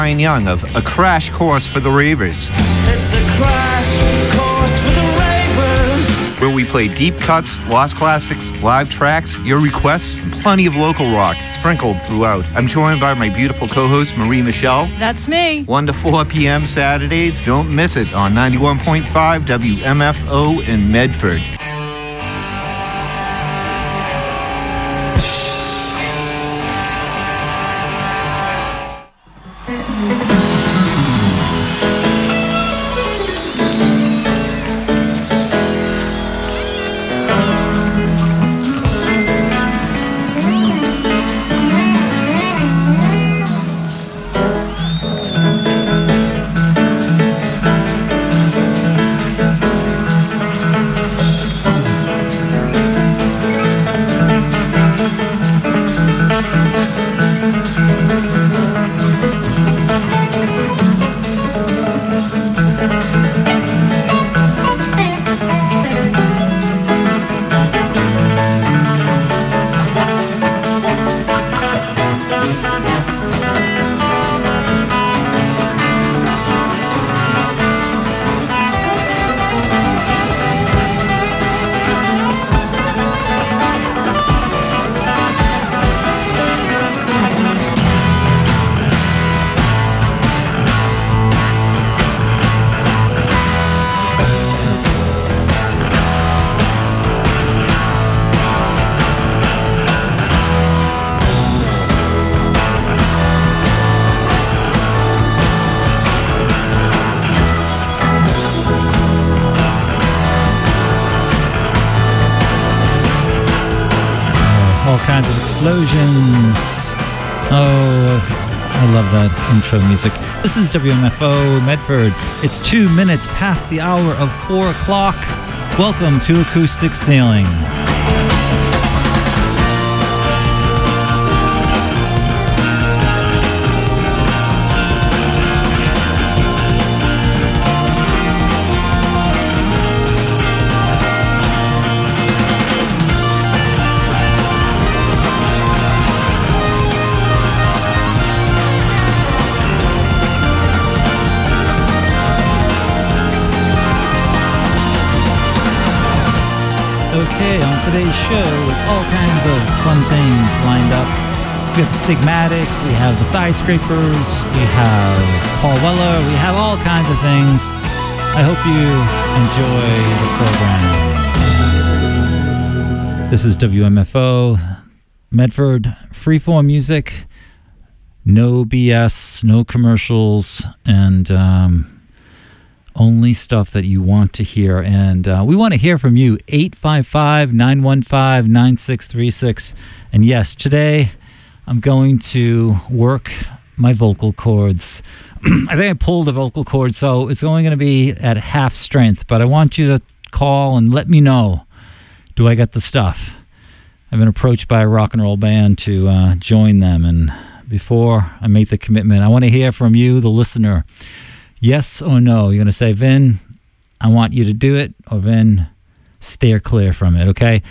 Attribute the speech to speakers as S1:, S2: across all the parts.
S1: Brian Young of A Crash Course for the Ravers.
S2: It's a crash course for the Ravers.
S1: Where we play deep cuts, lost classics, live tracks, your requests, and plenty of local rock sprinkled throughout. I'm joined by my beautiful co-host, Marie Michelle.
S3: That's me.
S1: 1 to 4 p.m. Saturdays. Don't miss it on 91.5 WMFO in Medford.
S4: Kinds of explosions. Oh, I love that intro music. This is WMFO Medford. It's 2 minutes past the hour of 4 o'clock. Welcome to Acoustic Sailing. Okay, on today's show, with all kinds of fun things lined up. We have the Stigmatics, we have the Thigh Scrapers, we have Paul Weller, we have all kinds of things. I hope you enjoy the program. This is WMFO Medford, freeform music, no BS, no commercials, and only stuff that you want to hear. And we want to hear from you. 855-915-9636. And yes, today I'm going to work my vocal cords. I think I pulled the vocal cord, so it's only going to be at half strength. But I want you to call and let me know, do I get the stuff? I've been approached by a rock and roll band to join them. And before I make the commitment, I want to hear from you, the listener. Yes or no? You're going to say, Vin, I want you to do it, or Vin, steer clear from it, okay?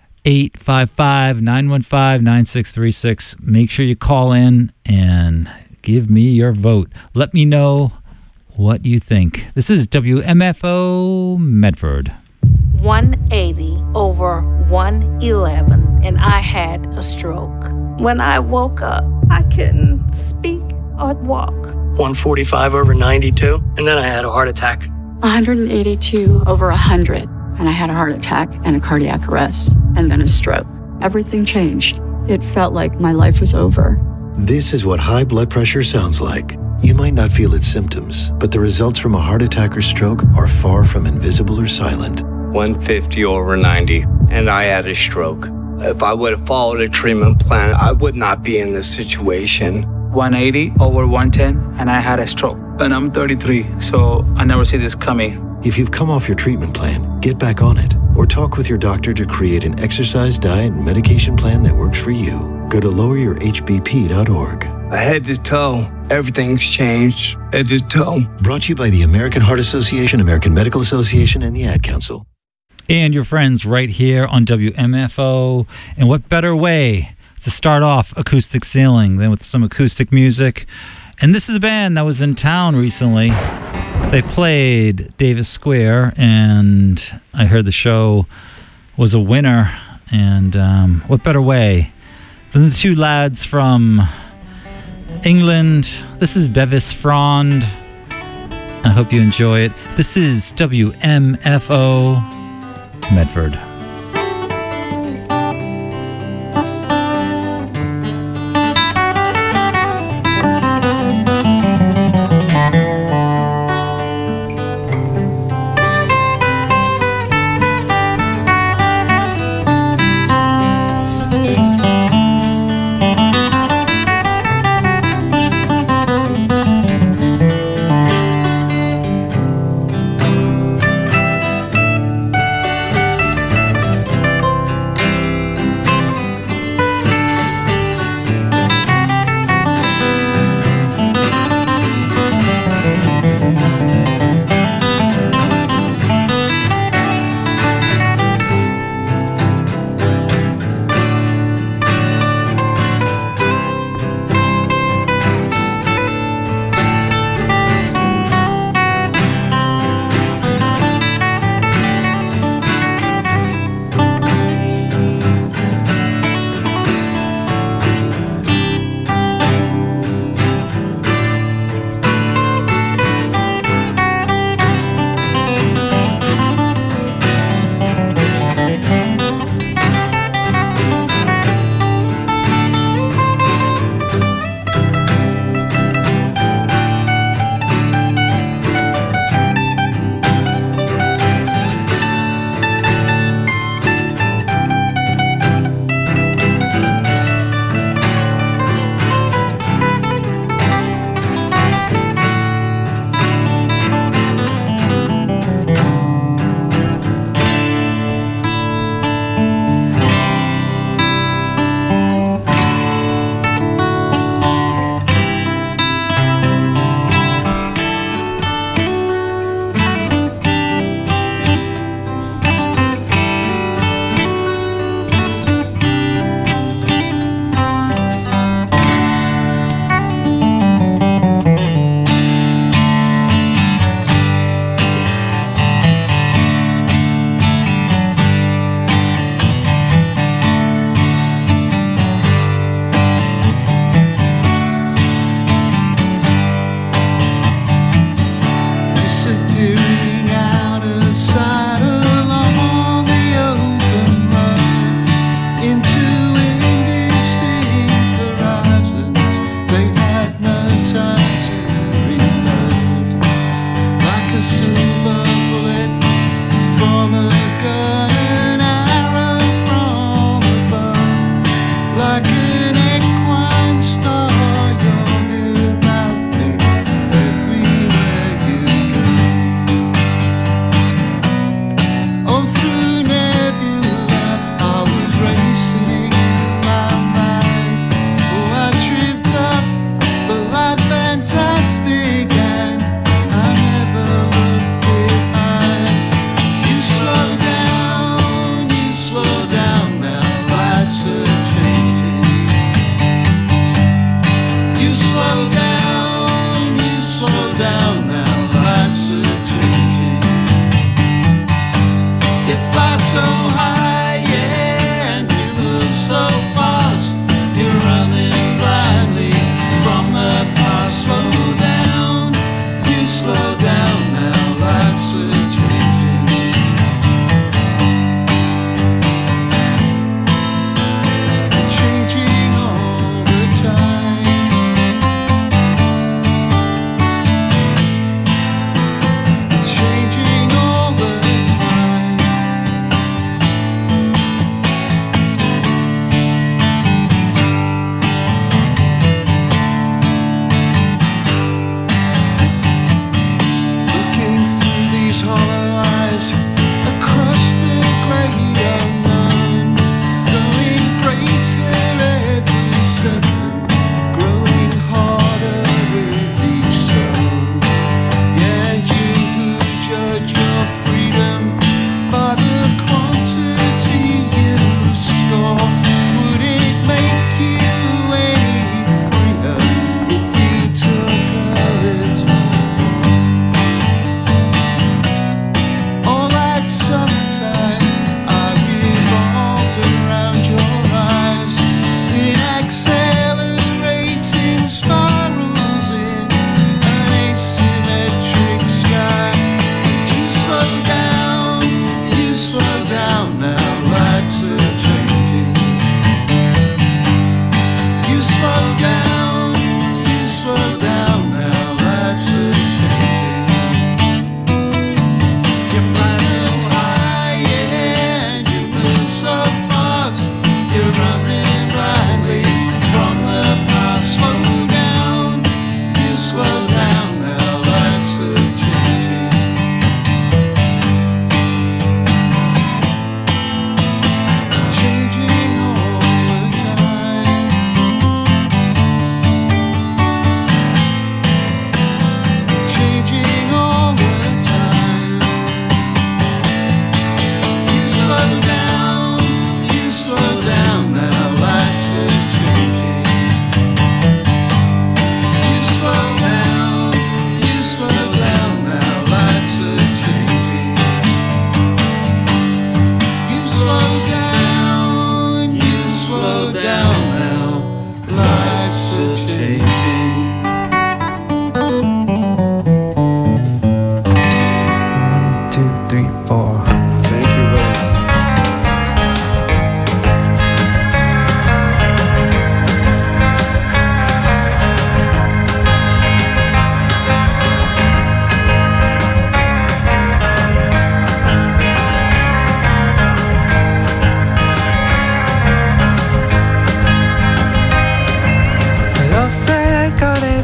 S4: 855-915-9636. Make sure you call in and give me your vote. Let me know what you think. This is WMFO Medford.
S5: 180 over 111, and I had a stroke. When I woke up, I couldn't speak or walk.
S6: 145 over 92, and then I had a heart attack.
S7: 182 over 100, and I had a heart attack and a cardiac arrest, and then a stroke. Everything changed. It felt like my life was over.
S8: This is what high blood pressure sounds like. You might not feel its symptoms, but the results from a heart attack or stroke are far from invisible or silent.
S9: 150 over 90, and I had a stroke. If I would have followed a treatment plan, I would not be in this situation.
S10: 180 over 110, and I had a stroke. And I'm 33, so I never see this coming.
S8: If you've come off your treatment plan, get back on it, or talk with your doctor to create an exercise, diet, and medication plan that works for you. Go to loweryourhbp.org.
S9: Head to toe, everything's changed. Head to toe.
S8: Brought to you by the American Heart Association, American Medical Association, and the Ad Council.
S4: And your friends right here on WMFO. And what better way to start off Acoustic Sailing than with some acoustic music And this is a band that was in town recently. They played Davis Square, and I heard the show was a winner. And what better way than the two lads from England. This is Bevis Frond. I hope you enjoy it. This is WMFO Medford.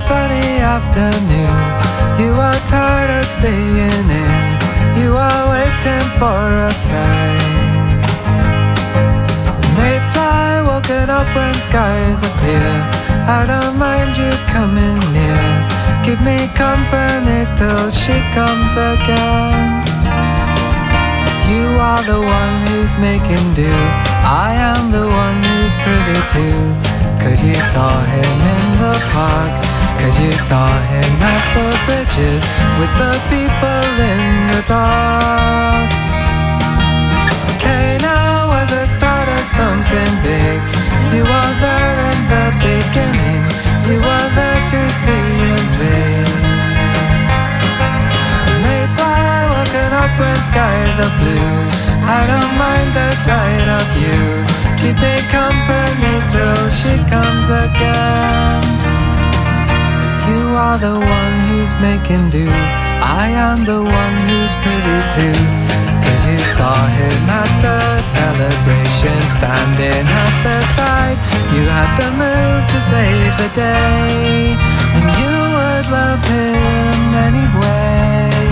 S2: sunny afternoon. You are tired of staying in. You are waiting for a sign. Mayfly woken up when skies are clear. I don't mind you coming near. Give me company till she comes again. You are the one who's making do. I am the one who's privy to. 'Cause you saw him in the park. 'Cause you saw him at the bridges with the people in the dark. Cana was the start of something big. You were there in the beginning. You were there to see him play. Mayfly woken up when skies are blue. I don't mind the sight of you. Keep me company till she comes again. You are the one who's making do. I am the one who's privy to. 'Cause you saw him at the celebration, standing at the side. You had the move to save the day, and you would love him anyway.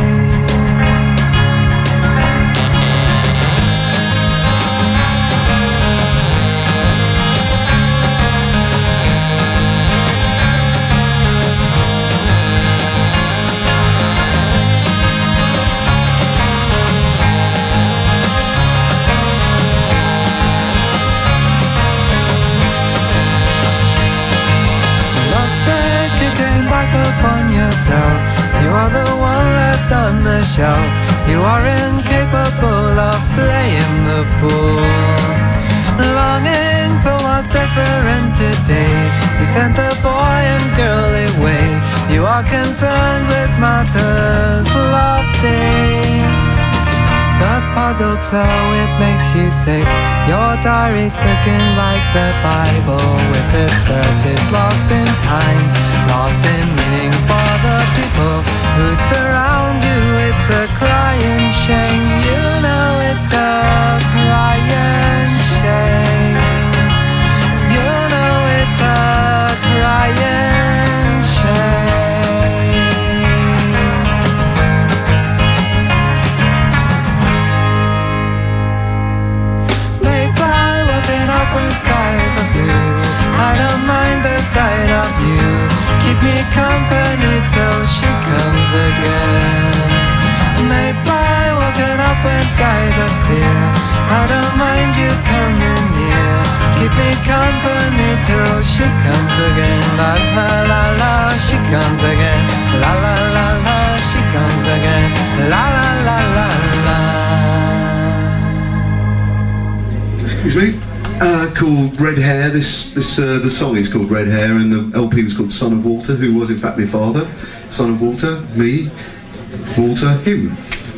S2: Upon yourself, you are the one left on the shelf. You are incapable of playing the fool. Longing for what's different today. You sent the boy and girl away. You are concerned with matters lofty, but puzzled so it makes you sick. Your diary's looking like the Bible, with its verses lost in time, lost in meaning for the people who surround you. It's a crying shame. You know it's a crying shame. You know it's a crying shame. Mayfly woken up when skies are blue. I don't mind the sight of you. Keep me company till she comes again. Mayfly woken up when skies are clear. I don't mind you coming near. Keep me company till she comes again. La la la la, she comes again. La la la la, she comes again. La la la la la.
S3: Excuse me? Called Red Hair. The song is called Red Hair, and the LP was called Son of Walter, who was in fact my father. Son of Walter, me, Walter, him.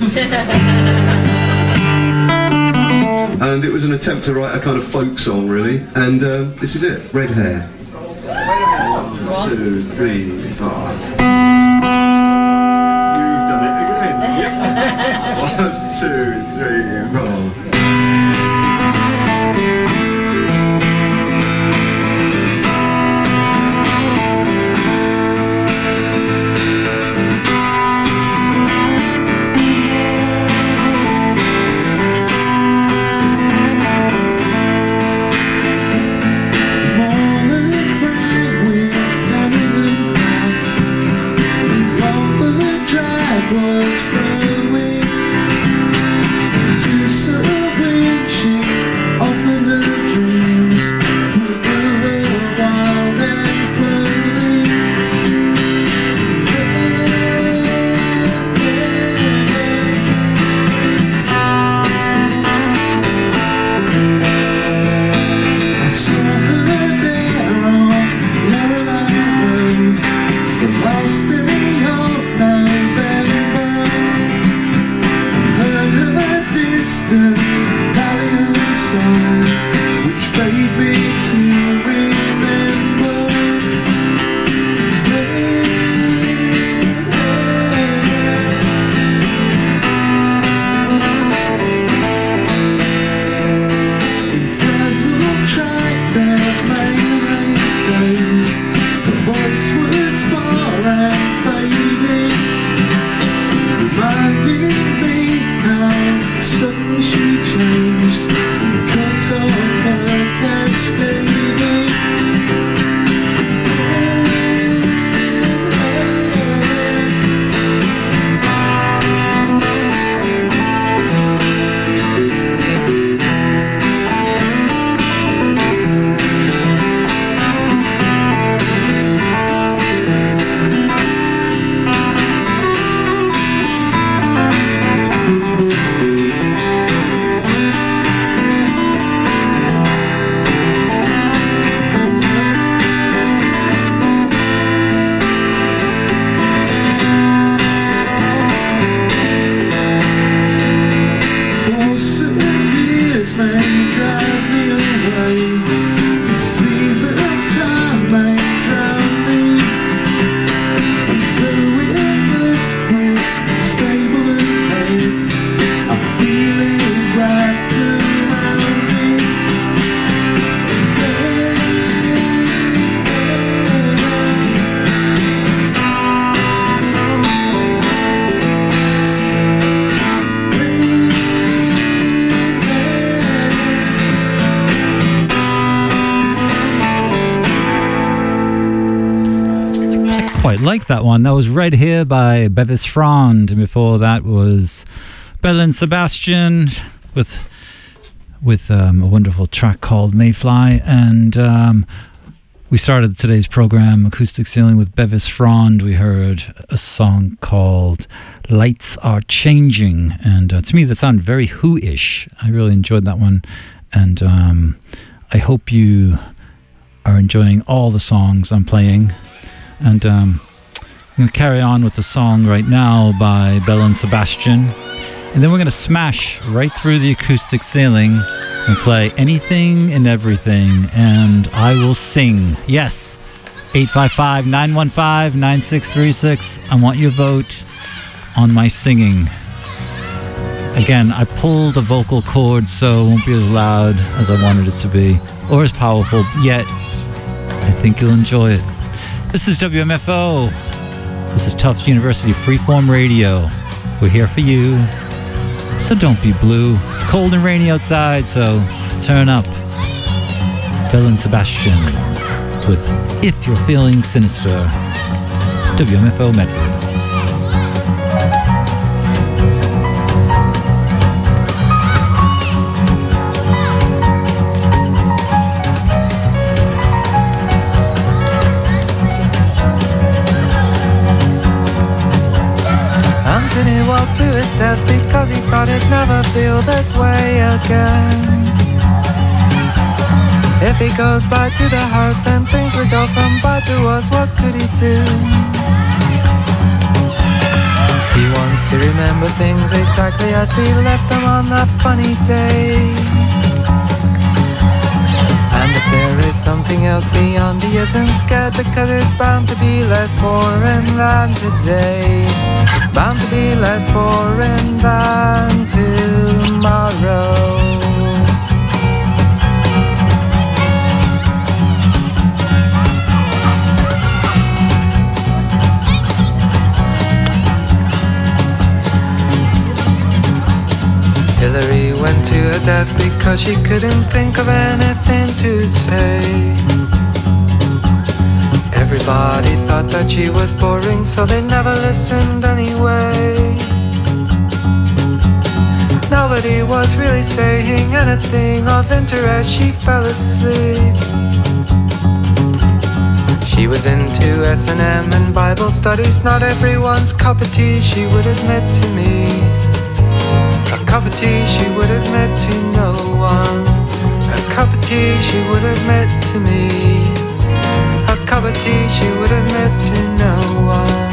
S3: And it was an attempt to write a kind of folk song, really. And this is it, Red Hair. 1, 2, 3, 4. You've done it again. 1, 2, 3, 4.
S4: like that one. That was Red Hair by Bevis Frond. And before that was Belle and Sebastian with a wonderful track called Mayfly. And we started today's program, Acoustic Ceiling, with Bevis Frond. We heard a song called Lights Are Changing. And to me, that sounded very Who-ish. I really enjoyed that one. And I hope you are enjoying all the songs I'm playing. And I'm going to carry on with the song right now by Belle and Sebastian. And then we're going to smash right through the acoustic ceiling and play anything and everything. And I will sing. Yes, 855-915-9636. I want your vote on my singing. Again, I pulled a vocal cord, so it won't be as loud as I wanted it to be, or as powerful, yet I think you'll enjoy it. This is WMFO. This is Tufts University Freeform Radio. We're here for you, so don't be blue. It's cold and rainy outside, so turn up. Belle and Sebastian with If You're Feeling Sinister. WMFO Medford.
S2: Anthony walked to his death because he thought he'd never feel this way again. If he goes back to the house, then things will go from bad to worse. What could he do? He wants to remember things exactly as he left them on that funny day. And if there is something else beyond, he isn't scared, because it's bound to be less boring than today. Bound to be less boring than tomorrow. Hillary went to her death because she couldn't think of anything to say. Everybody thought that she was boring, so they never listened anyway. Nobody was really saying anything of interest. She fell asleep. She was into S&M and Bible studies, not everyone's cup of tea, she would admit to me. A cup of tea she would admit to no one. A cup of tea she would admit to me. A cup of tea she would admit to no one.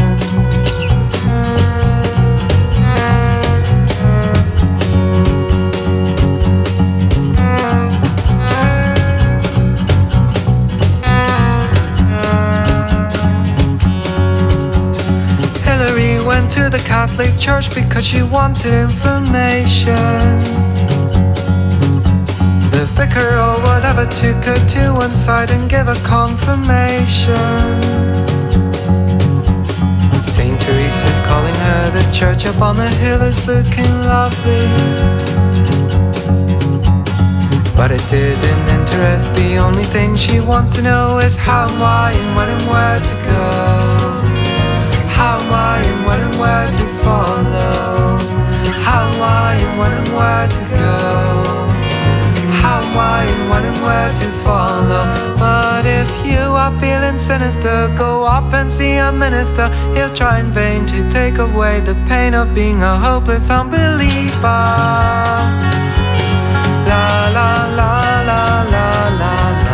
S2: Hillary went to the Catholic Church because she wanted information. The vicar or whatever took her to one side and gave her confirmation. St. Teresa's calling her, the church up on the hill is looking lovely. But it didn't interest, the only thing she wants to know is how, why, and when and where to go. How, why, and when and where to follow. How, why, and when and where to go. How, why, and when and where to follow. But if you are feeling sinister, go off and see a minister. He'll try in vain to take away the pain of being a hopeless unbeliever. La la la la la la la.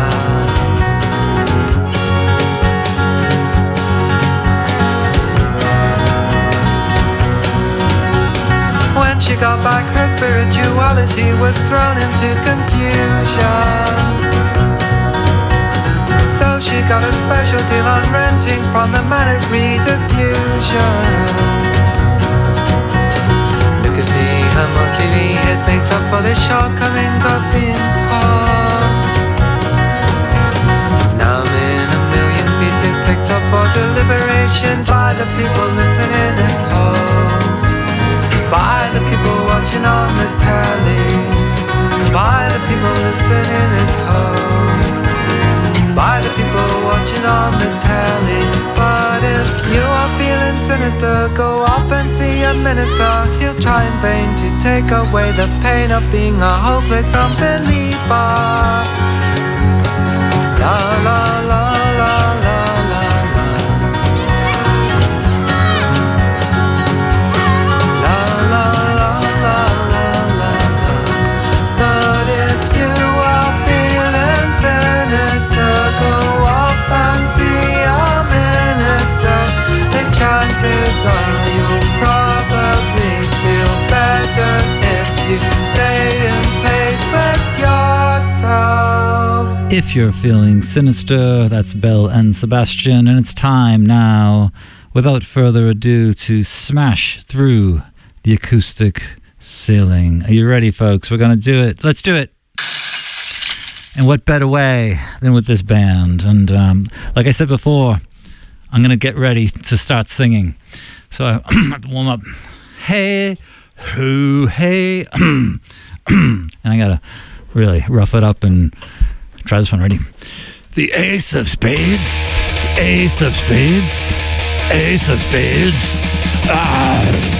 S2: When she got back, her spirituality was thrown into confusion. So she got a special deal on renting from the man at Rediffusion. Look at me, I'm on TV, it makes up for the shortcomings of being poor. Now I'm in a million pieces picked up for deliberation by the people listening at home. By the people watching on the telly. By the people listening at home. By the people watching on the telly. But if you sinister. Go off and see a minister. He'll try in vain to take away the pain of being a hopeless unbeliever. La la la la la la la. La la la la la la. But if you are feeling sinister, go off and see a minister. The chances are you'll probably feel better if you stay in place with yourself.
S4: If you're feeling sinister, that's Belle and Sebastian, and it's time now, without further ado, to smash through the acoustic ceiling. Are you ready, folks? We're going to do it. Let's do it. And what better way than with this band? And like I said before, I'm going to get ready to start singing. So I have to warm up. Hey, hoo, hey. And I got to really rough it up and try this one. Ready? The ace of spades, ace of spades, ace of spades. Ah.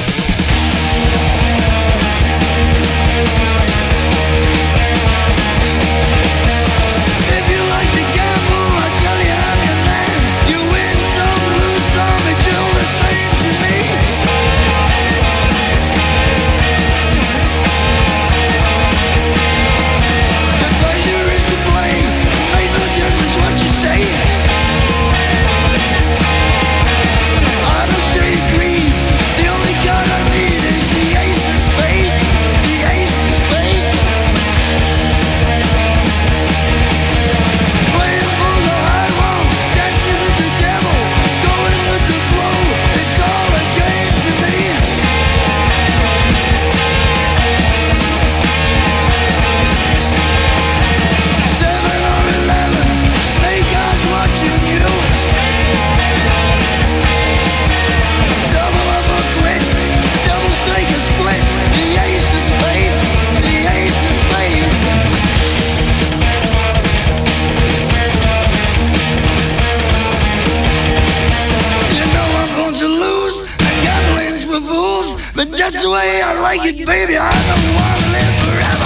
S11: That's the way I like it, baby. I don't want to live forever.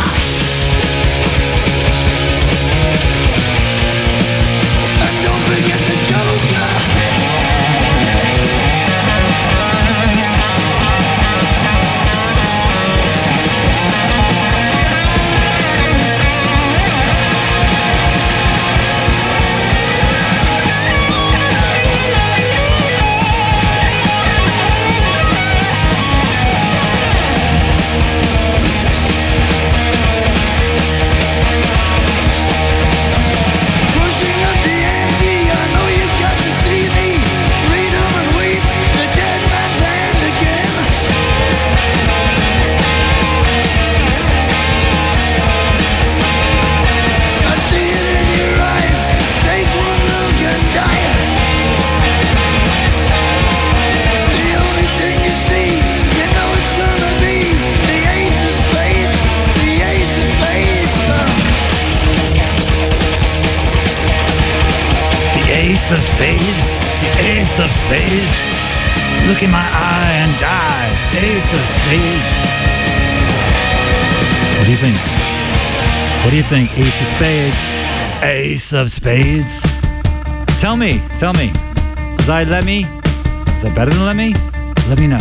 S11: And don't forget the Joker.
S4: Ace of spades, the ace of spades. Look in my eye and die. Ace of spades. What do you think? What do you think? Ace of spades, ace of spades. Tell me. Is that Lemmy? Is that better than Lemmy? Let me know.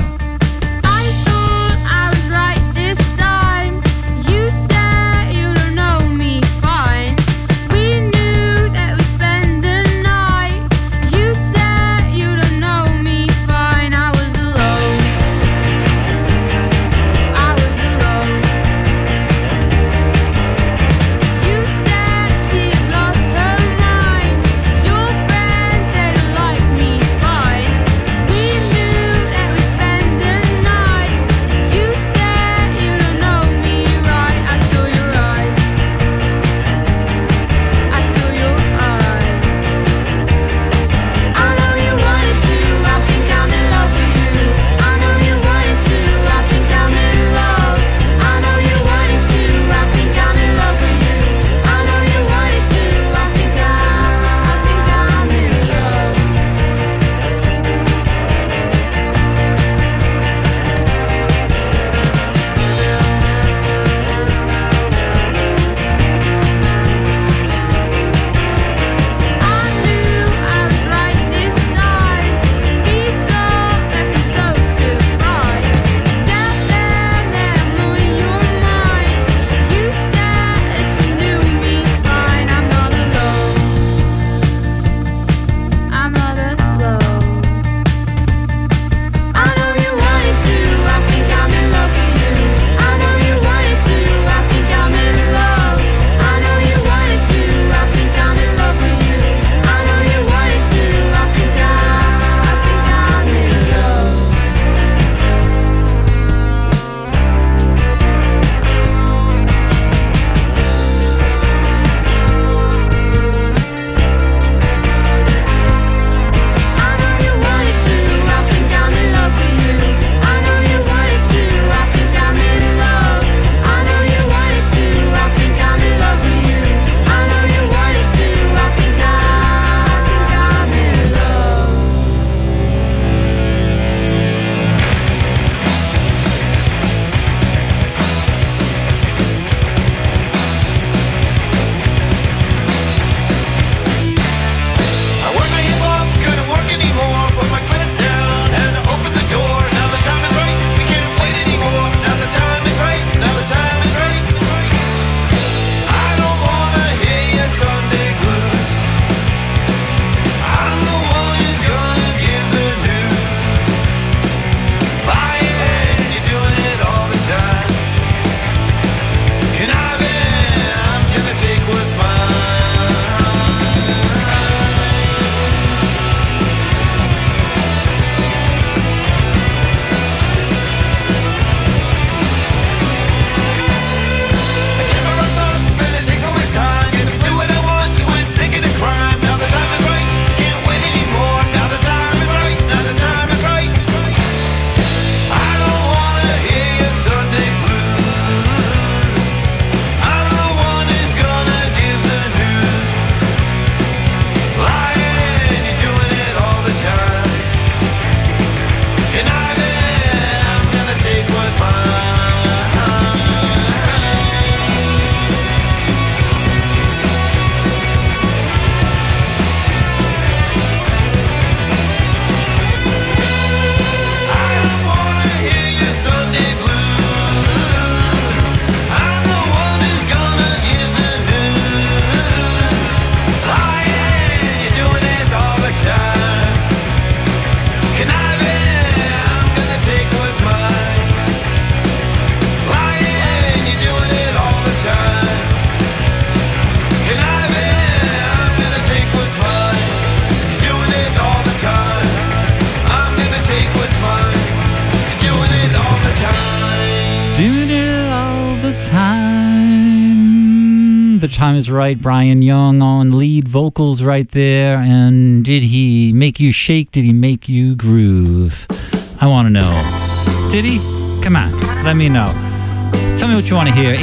S4: FM. The Time Is Right. Brian Young on lead vocals right there. And did he make you shake? Did he make you groove? I want to know. Did he? Come on, let me know. Tell me what you want to hear.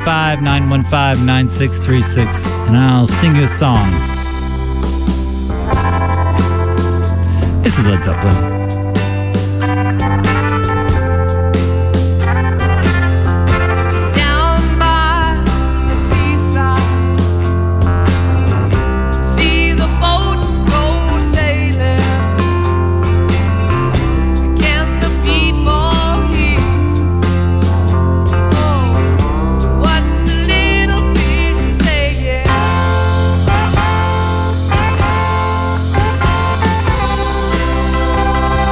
S4: 855-915-9636. And I'll sing you a song. This is Led Zeppelin.
S12: Say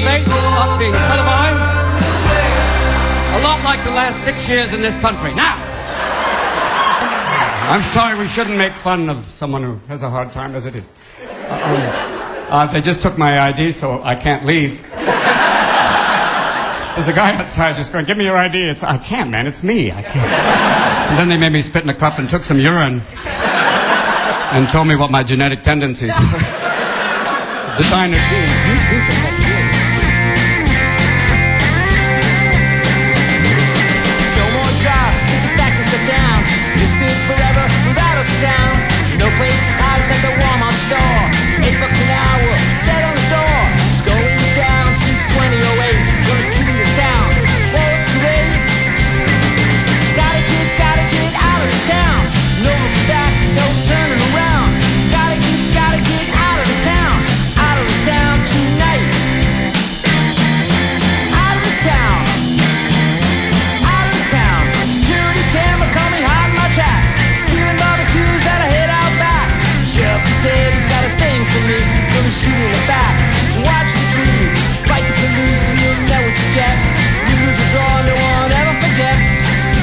S12: debate is not being televised. A lot like the last 6 years in this country. Now, I'm sorry, we shouldn't make fun of someone who has a hard time as it is. They just took my ID, so I can't leave. There's a guy outside just going, give me your ID. I can't, man, it's me. I can't. And then they made me spit in a cup and took some urine and told me what my genetic tendencies were. Designer jeans. You too can have yours.
S13: No more jobs since the factory shut down. It's been forever without a sound. No place is high like the Walmart store. $8 an hour, set on the door. It's going down since 2008. Gonna see me this town. Well, it's too late. Gotta get out of this town. No looking back, no turning around. Gotta get out of this town. Out of this town tonight. Out of this town. Out of this town. Security camera coming hot in my tracks. Stealing barbecues that I hit out back. Sheriff, he said he's got a thing for me. Gonna shoot in the back. Watch me bleed. Fight the police and you'll know what you get. You lose a draw, no one ever forgets.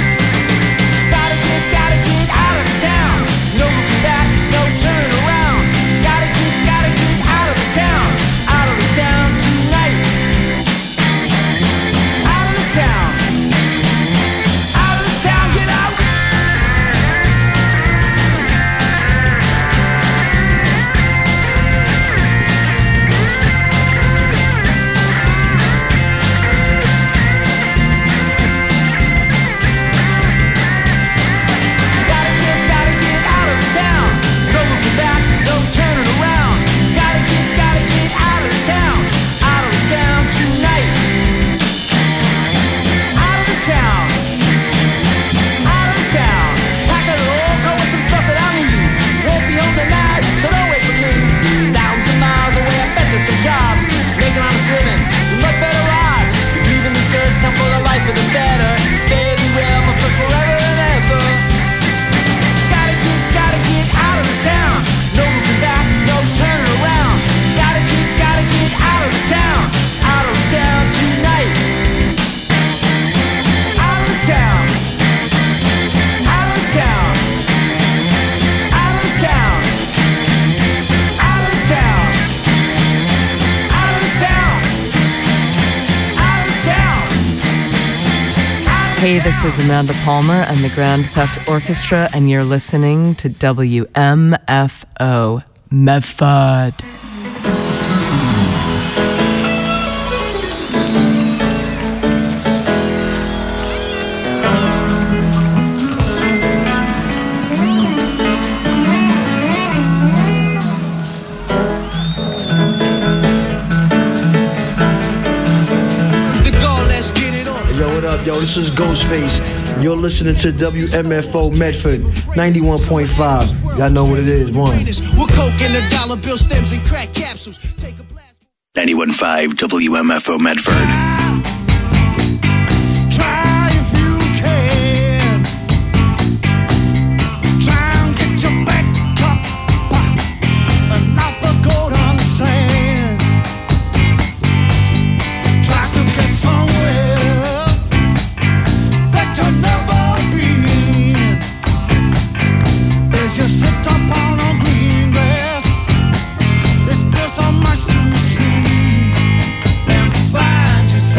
S13: Gotta get out of this town. No looking back, no turning around. Gotta get out of this town. Out of this town tonight. Out of this town. Out of this town, get out. Gotta get out of this town. No looking back, no turning around. Gotta get out of this town. Out of this town tonight. Out of this town. Out of this town. Pack a little coat with some stuff that I need. Won't be home tonight, so don't wait for me. Thousands of miles away, I bet there's some jobs. Making honest living, much better odds. Leaving this dirt town for the life of the better. Fare thee well, my friend, forever and ever. Gotta get out of this town. No looking back, no turning around. Gotta get out of this town. Out of this town tonight. Out of this town. Out of this town. Out of this town. Out of this town. Out of this town. Out of this town.
S14: Hey, this is Amanda Palmer and the Grand Theft Orchestra, and you're listening to WMFO Medford.
S15: Yo, what up, yo? This is Ghostface. You're listening to WMFO Medford 91.5. Y'all know what it is, one.
S11: With coke and the dollar bill stems and crack capsules.
S16: 91.5 WMFO Medford.
S11: Try if you can. Try and get your back up and off the gold on the sands. Try to get somewhere that you've never been. As you sit up on a green grass, there's still so much to see and find yourself.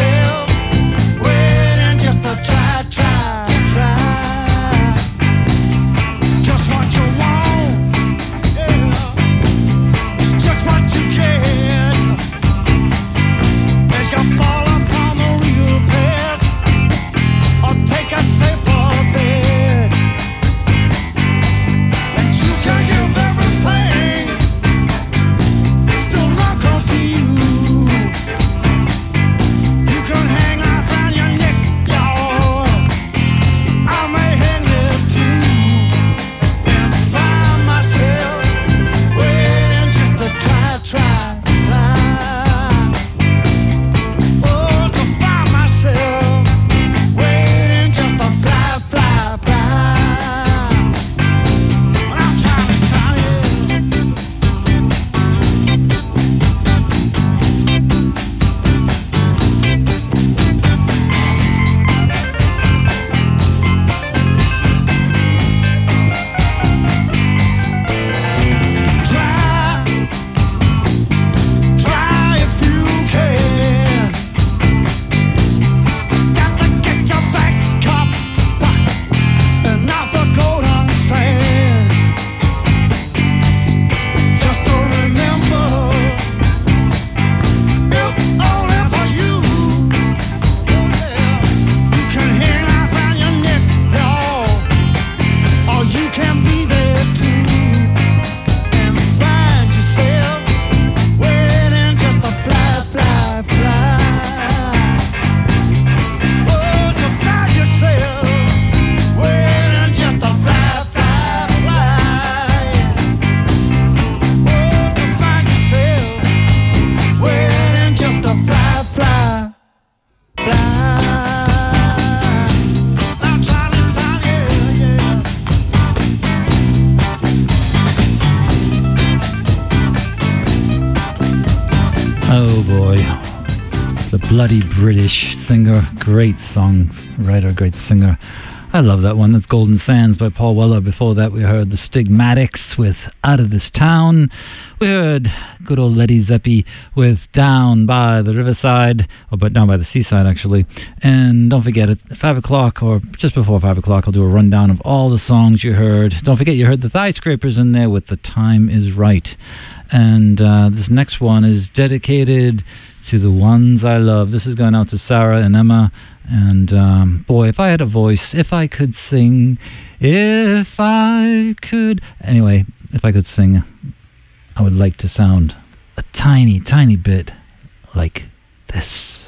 S4: Oh boy. The Bloody British singer, great songwriter, great singer. I love that one. That's Golden Sands by Paul Weller. Before that, we heard the Stigmatics with Out of This Town. We heard good old Led Zeppeli with Down by the Riverside, but down by the seaside, actually. And don't forget, at 5 o'clock, or just before 5 o'clock, I'll do a rundown of all the songs you heard. Don't forget, you heard the Thigh Scrapers in there with The Time Is Right. And this next one is dedicated to the ones I love. This is going out to Sarah and Emma. And boy, if I had a voice, if I could sing, if I could... Anyway, if I could sing, I would like to sound a tiny, tiny bit like this.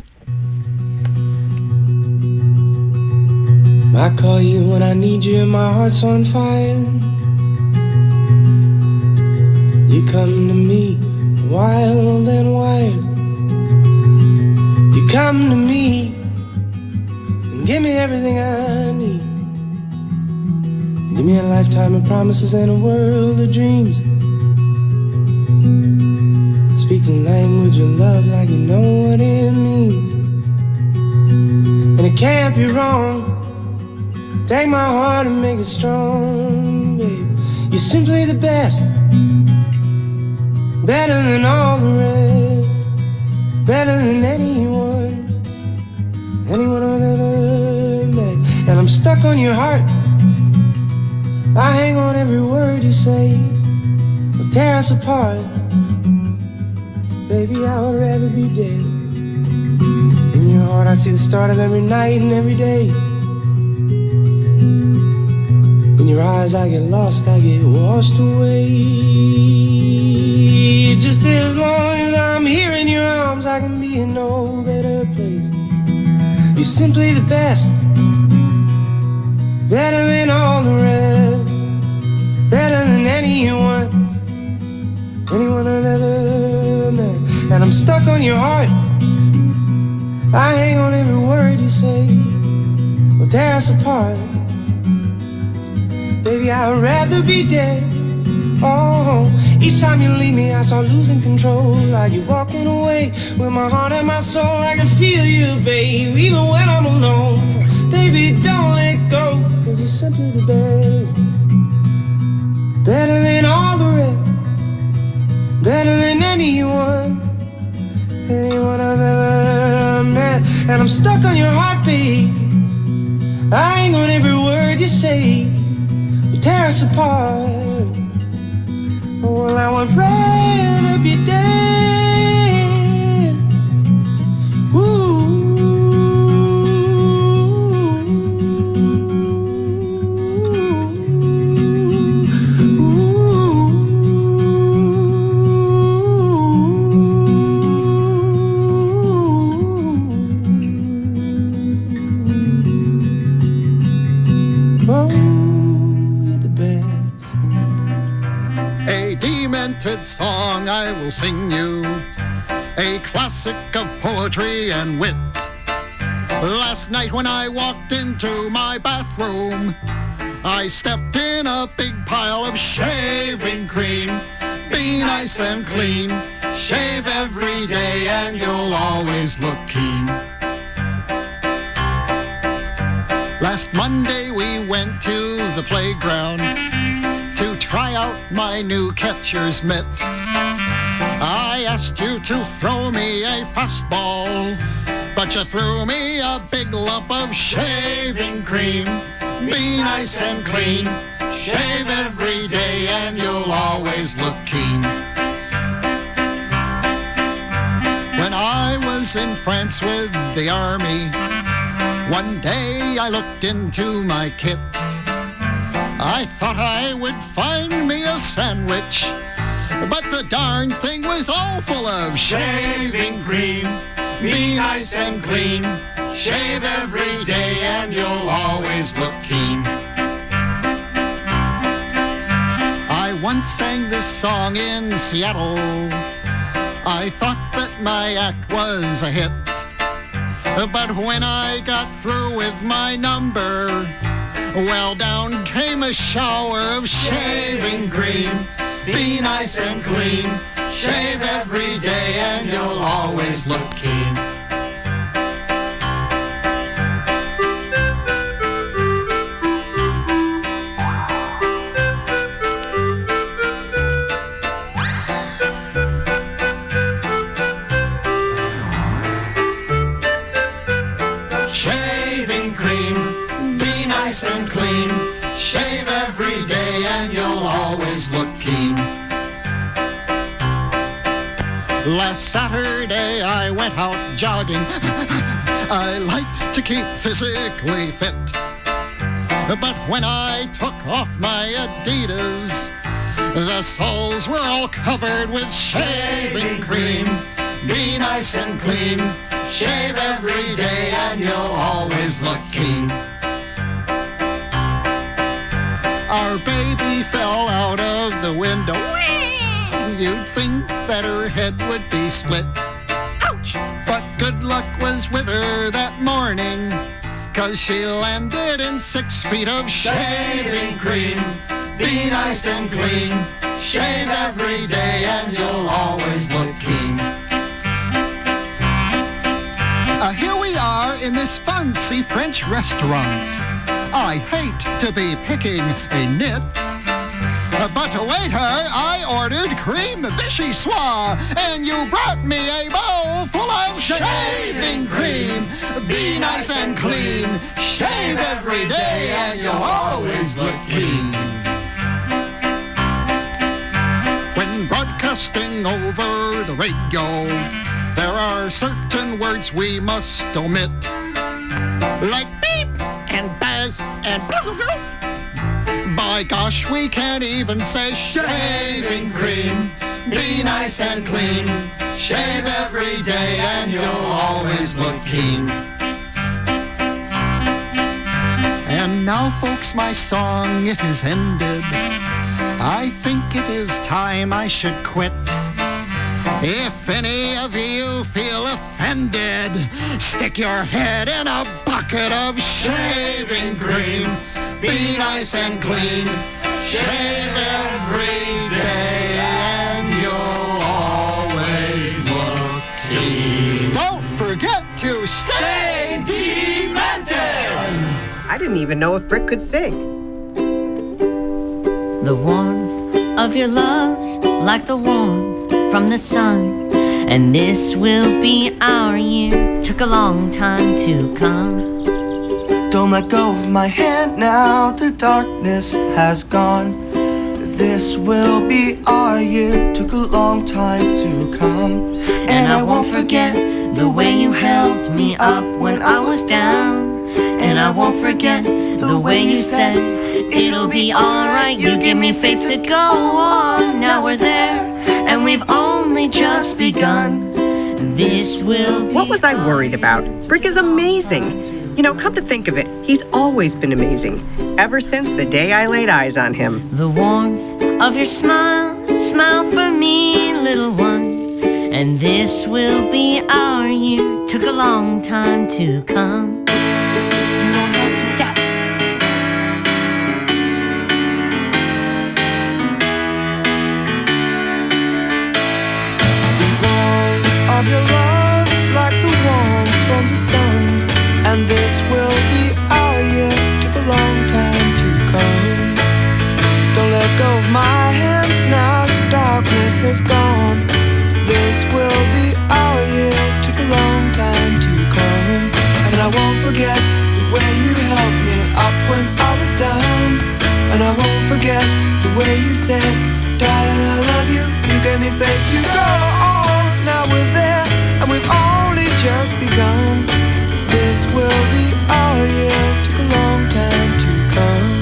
S17: I call you when I need you and my heart's on fire. You come to me wild and wired. You come to me and give me everything I need. Give me a lifetime of promises and a world of dreams. Speak the language of love like you know what it means. And it can't be wrong. Take my heart and make it strong, babe. You're simply the best. Better than all the rest. Better than anyone I've ever met. And I'm stuck on your heart. I hang on every word you say. Will tear us apart. Baby, I would rather be dead. In your heart I see the start of every night and every day. In your eyes I get lost, I get washed away. Just as long as I'm here in your arms, I can be in no better place. You're simply the best. Better than all the rest. Better than anyone I've ever met. And I'm stuck on your heart. I hang on every word you say. Will tear us apart. Baby, I'd rather be dead. Oh, each time you leave me, I start losing control. Like you're walking away with my heart and my soul. I can feel you, babe, even when I'm alone. Baby, don't let go, 'cause you're simply the best. Better than all the rest. Better than anyone I've ever met. And I'm stuck on your heart, babe. I hang on every word you say. Tear us apart. Oh, well, I would rather be dead. Ooh.
S18: Song I will sing you, a classic of poetry and wit. Last night when I walked into my bathroom, I stepped in a big pile of shaving cream. Be nice and clean, shave every day and you'll always look keen. Last Monday we went to the playground to try out my new catcher's mitt. I asked you to throw me a fastball, but you threw me a big lump of shaving cream. Be nice and clean, shave every day and you'll always look keen. When I was in France with the army, one day I looked into my kit. I thought I would find me a sandwich, but the darn thing was all full of shaving cream. Be nice and clean, shave every day and you'll always look keen. I once sang this song in Seattle. I thought that my act was a hit, but when I got through with my number, well, down came a shower of shaving cream. Be nice and clean, Shave every day and you'll always look keen. Shaving cream, be nice and clean. Shave every day and you'll always look keen. Last Saturday I went out jogging. I like to keep physically fit. But when I took off my Adidas, the soles were all covered with shaving cream. Be nice and clean. Shave every day and you'll always look keen. Our baby fell out of the window. You'd think that her head would be split. Ouch! But good luck was with her that morning, 'cause she landed in 6 feet of shaving cream. Be nice and clean. Shave every day and you'll always look keen. Here we are in this fancy French restaurant. I hate to be picking a nit, but waiter, I ordered cream vichyssoise, and you brought me a bowl full of shaving cream. Be nice and clean. Shave every day and you'll always look keen. When broadcasting over the radio, there are certain words we must omit, like beep and buzz and blah, blah, blah. By gosh, we can't even say shaving cream. Be nice and clean. Shave every day and you'll always look keen. And now, folks, my song, it is ended. I think it is time I should quit. If any of you feel offended, stick your head in a bucket of shaving cream. Be nice and clean. Shave every day and you'll always look keen. Don't forget to stay demented.
S19: I didn't even know if Brick could sing.
S20: The warmth of your love's like the warmth from the sun, and this will be our year. Took a long time to come.
S21: Don't let go of my hand now, the darkness has gone. This will be our year. Took a long time to come.
S20: And I won't forget the way you held me up when I was down. And I won't forget the way you said it'll be alright. You give me faith to go on. Now we're there, and we've only just begun. This will be.
S19: What was I worried about? Brick is amazing. You know, come to think of it, he's always been amazing. Ever since the day I laid eyes on him.
S20: The warmth of your smile, smile for me, little one. And this will be our year. Took a long time to come. You don't have to doubt.
S21: The warmth of your love's like the warmth from the sun. And this will be our year. Took a long time to come. Don't let go of my hand now, the darkness has gone. This will be our year. Took a long time to come. And I won't forget the way you held me up when I was down. And I won't forget the way you said, darling, I love you. You gave me faith to go on. Now we're there, and we've only just begun. This will be our year. Took a long time to come.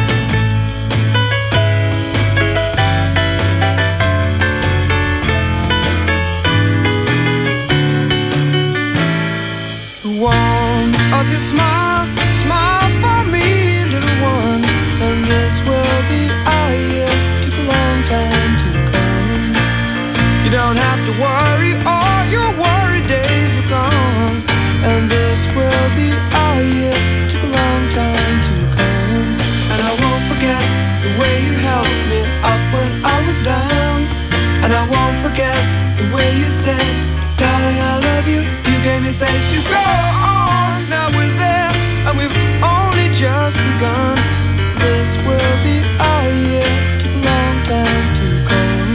S21: The warmth of your smile, smile for me, little one. And this will be our year. Took a long time to come. You don't have to worry, all your worry days are gone. And this will be our year. Took a long time to come. And I won't forget the way you held me up when I was down. And I won't forget day you said, darling, I love you. You gave me faith to go on. Now we're there, and we've only just begun. This will be our year. Took a long time to come.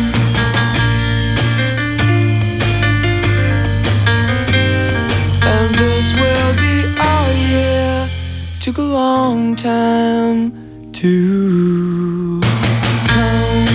S21: And this will be our year. Took a long time to come.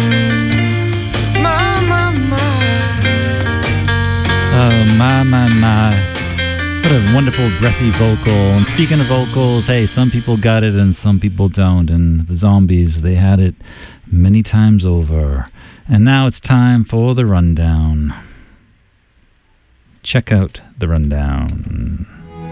S4: Oh, my. What a wonderful, breathy vocal. And speaking of vocals, hey, some people got it and some people don't. And the Zombies, they had it many times over. And now it's time for the rundown. Check out the rundown.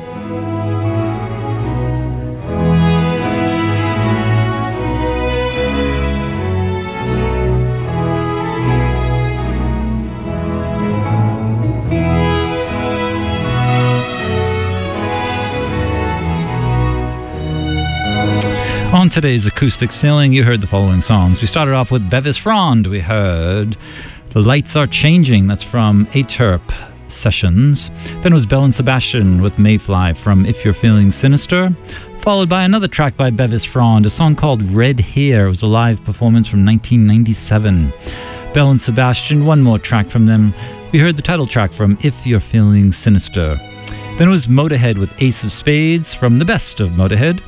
S4: On today's Acoustic Ceiling, you heard the following songs. We started off with Bevis Frond. We heard The Lights Are Changing. That's from Aterp Sessions. Then it was Belle and Sebastian with Mayfly from If You're Feeling Sinister. Followed by another track by Bevis Frond, a song called Red Hair. It was a live performance from 1997. Belle and Sebastian, one more track from them. We heard the title track from If You're Feeling Sinister. Then it was Motorhead with Ace of Spades from the best of Motorhead.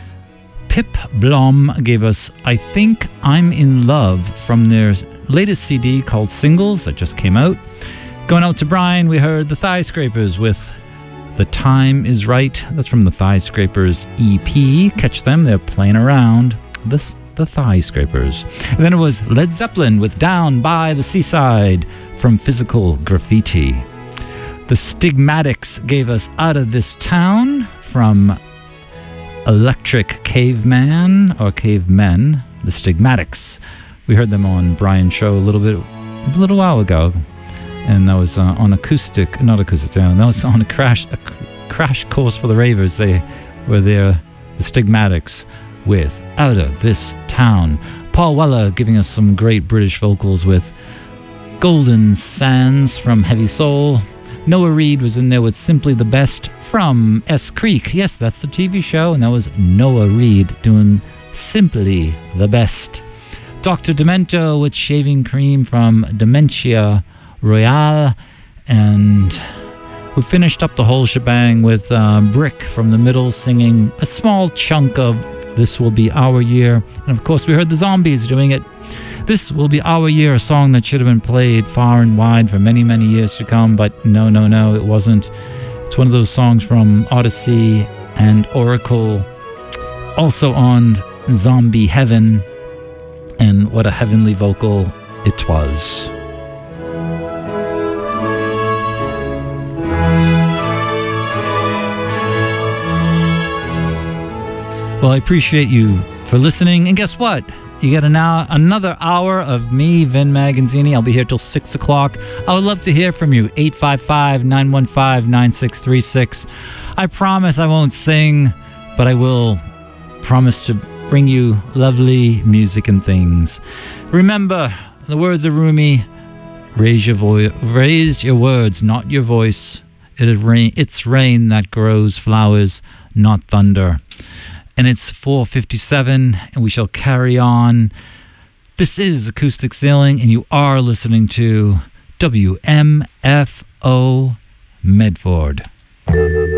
S4: Pip Blom gave us I Think I'm in Love from their latest CD called Singles that just came out. Going out to Brian, we heard the Thigh Scrapers with The Time Is Right. That's from the Thigh Scrapers EP. Catch them, they're playing around. The Thigh Scrapers. And then it was Led Zeppelin with Down by the Seaside from Physical Graffiti. The Stigmatics gave us Out of This Town from Electric Caveman or Cavemen, the Stigmatics. We heard them on Brian's show a little while ago, and that was on not acoustic sound. That was on a crash course for the ravers. They were there, the Stigmatics with Out of This Town. Paul Weller giving us some great British vocals with Golden Sands from Heavy Soul. Noah Reid was in there with Simply the Best from S Creek. Yes, that's the TV show, and that was Noah Reid doing Simply the Best. Dr. Demento with Shaving Cream from Dementia Royale. And we finished up the whole shebang with Brick from the Middle singing a small chunk of This Will Be Our Year. And of course, we heard the Zombies doing it. This Will Be Our Year, a song that should have been played far and wide for many, many years to come, but no, it wasn't. It's one of those songs from Odyssey and Oracle, also on Zombie Heaven, and what a heavenly vocal it was. Well, I appreciate you for listening, and guess what? You get another hour of me, Vin Magazzini. I'll be here till 6 o'clock. I would love to hear from you. 855-915-9636. I promise I won't sing, but I will promise to bring you lovely music and things. Remember, the words of Rumi, raise your words, not your voice. It's rain that grows flowers, not thunder. And it's 4:57, and we shall carry on. This is Acoustic Ceiling, and you are listening to WMFO Medford.